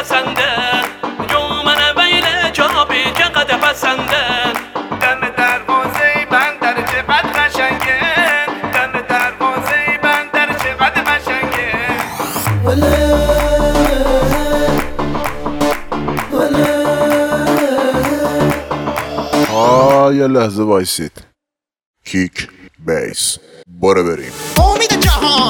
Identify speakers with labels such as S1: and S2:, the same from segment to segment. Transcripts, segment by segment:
S1: پسنده جومن ویل جابی چقدر پسنده
S2: دم دروازه بندر چقدر قشنگه دم دروازه بندر چقدر قشنگه
S3: یه لحظه وایسید. کیک بیس برو بریم.
S4: امید جهان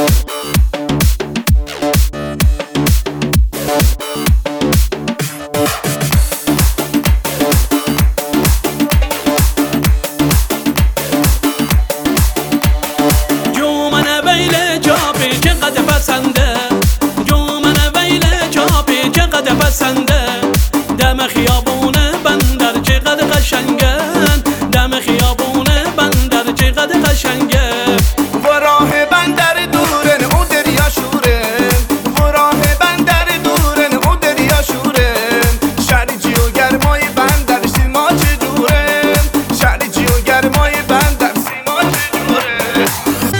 S1: جومن ویل جابی چقدر پسنده جومن ویل جابی چقدر پسنده دم خیابون بندر چقدر قشنگه دم خیابون بندر چقدر قشنگه
S2: و راه بندر دورن او دریا شورن و راه بندر دورن او دریا شورن شریجی و گرمای بندر سیما چجورن شریجی و گرمای بندر سیما چجورن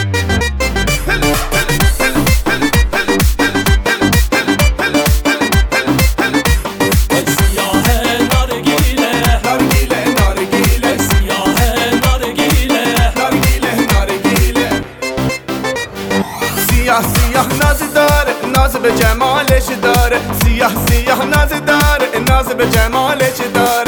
S1: سیاه نارگیله
S2: نارگیله نارگیله
S1: سیاه نارگیله
S2: نارگیله نارگیله سیاه سیاه ناز داره ناز به جمالش داره سیاه سیاه ناز داره ناز به جمالش داره